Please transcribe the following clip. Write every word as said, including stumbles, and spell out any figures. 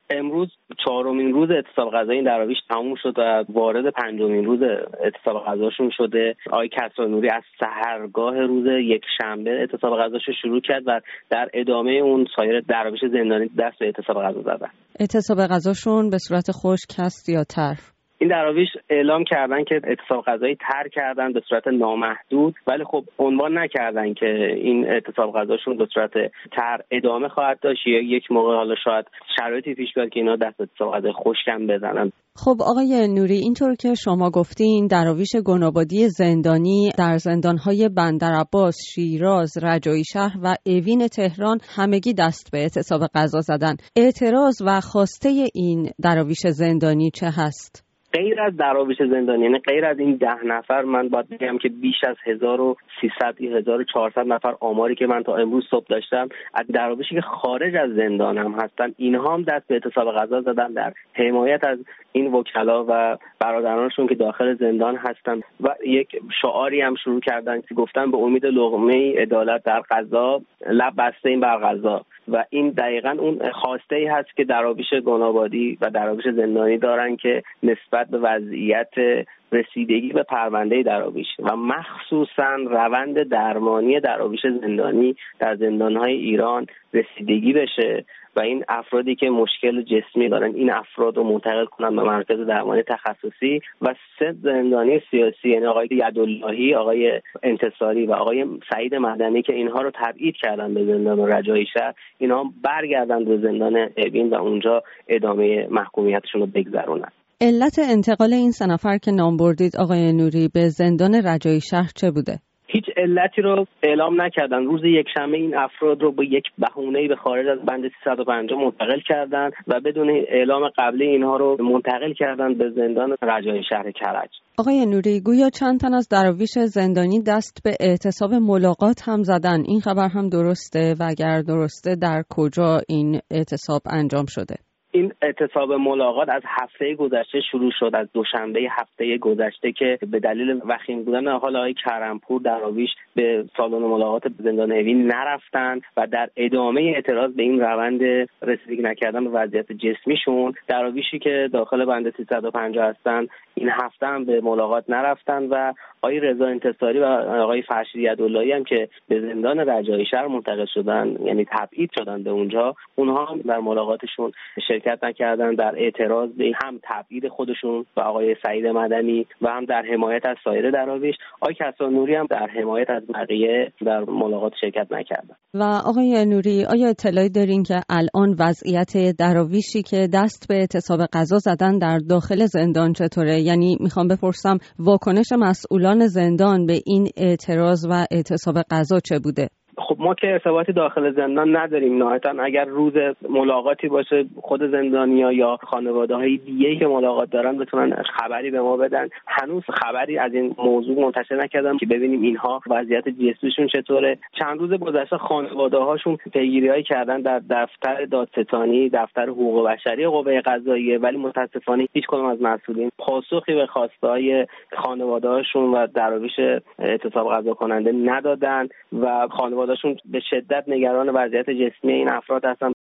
امروز چهارمین روز اعتصاب غذایی این دراویش تموم شد و وارد پنجمین روز اعتصاب غذاشون شده. آقای کسری نوری از سحرگاه روز یک شنبه اعتصاب غذاشو شروع کرد و در ادامه اون سایر دراویش زندانی دست به اعتصاب غذا زدن. اعتصاب غذاشون به صورت خشک است یا تر؟ این دراویش اعلام کردن که اعتصاب غذایی تر کردن به صورت نامحدود، ولی خب عنوان نکردن که این اعتصاب غذاشون به صورت تر ادامه خواهد داشت یا یک موقع حالا شاید شرایطی پیش بیاد که اینا دست به اعتصاب غذایی خشکم بزنن. خب آقای نوری، اینطور که شما گفتین دراویش گنابادی زندانی در زندان‌های بندرعباس، شیراز، رجایی شهر و اوین تهران همگی دست به اعتصاب غذا زدن. اعتراض و خواسته این دراویش زندانی چه هست؟ غیر از دراویش زندانی، یعنی غیر از این ده نفر، من باید بگم که بیش از هزار و سیصد یا هزار و چهارصد نفر آماری که من تا امروز صبح داشتم از دراویشی که خارج از زندان هم هستن، اینها هم دست به اعتصاب غذا زدن در حمایت از این وکلا و برادرانشون که داخل زندان هستن و یک شعاری هم شروع کردن که گفتن به امید لقمه عدالت در غذا لب بسته این بر غذا، و این دقیقاً اون خواسته ای هست که دراویش گنابادی و دراویش زندانی دارن که نسبت به وضعیت رسیدگی به پرونده دراویش و مخصوصاً روند درمانی دراویش زندانی در زندان‌های ایران رسیدگی بشه و این افرادی که مشکل جسمی دارن این افراد رو منتقل کنن به مرکز درمانی تخصصی. و سه زندانی سیاسی، یعنی آقای یداللهی، آقای انتصاری و آقای سعید مدنی که اینها رو تبعید کردن به زندان رجایی شهر، اینها برگردن به زندان اوین و اونجا ادامه محکومیتشون رو بگذرونن. علت انتقال این سه نفر که نام بردید آقای نوری به زندان رجایی شهر چه بوده؟ هیچ علتی رو اعلام نکردن. روز یک شنبه این افراد رو با یک بهونه‌ای به خارج از بند سیصد و پنجاه منتقل کردن و بدون اعلام قبلی اینها رو منتقل کردن به زندان رجایی شهر کرج. آقای نوری، گویا چند تن از دراویش زندانی دست به اعتصاب ملاقات هم زدن. این خبر هم درسته و اگر درسته در کجا این اعتصاب انجام شده؟ این اعتصاب ملاقات از هفته گذشته شروع شد، از دوشنبه هفته گذشته که به دلیل وخیم بودن حال آقای کرمپور دراویش به سالن ملاقات زندان اوین نرفتن و در ادامه اعتراض به این روند رسیدگی نکردن به وضعیت جسمیشون، دراویشی که داخل بند سیصد و پنجاه هستن این هفته هم به ملاقات نرفتن و آقای رضا انتصاری و آقای فرشید یداللهی هم که به زندان رجایی شهر منتقل شدن، یعنی تبعید شدن به اونجا، اونها هم در ملاقاتشون شرکت نکردن در اعتراض به هم تبعید خودشون و آقای سعید مدنی و هم در حمایت از سایر دراویش. آقای کسری نوری هم در حمایت از بقیه در ملاقات شرکت نکردن. و آقای نوری، آیا اطلاعی دارین که الان وضعیت دراویشی که دست به اعتصاب غذا زدن در داخل زندان چطوره؟ یعنی میخوام بپرسم واکنش مسئولان زندان به این اعتراض و اعتصاب غذا چه بوده؟ خب ما که ارتباطی داخل زندان نداریم. نهایتاً اگر روز ملاقاتی باشه خود زندانیا یا خانواده‌های دیگه‌ای که ملاقات دارن بتونن خبری به ما بدن. هنوز خبری از این موضوع منتشر نکردم که ببینیم اینها وضعیت جسمیشون چطوره. چند روز گذشته خانواده‌هاشون پیگیری‌های کردن در دفتر دادستانی، دفتر حقوق بشری قوه قضاییه، ولی متاسفانه هیچ کدوم از مسئولین پاسخی به خواسته‌های خانواده‌هاشون و دراویش اعتصاب غذا کننده ندادن و خانواده داشون به شدت نگران وضعیت جسمی این افراد هستن.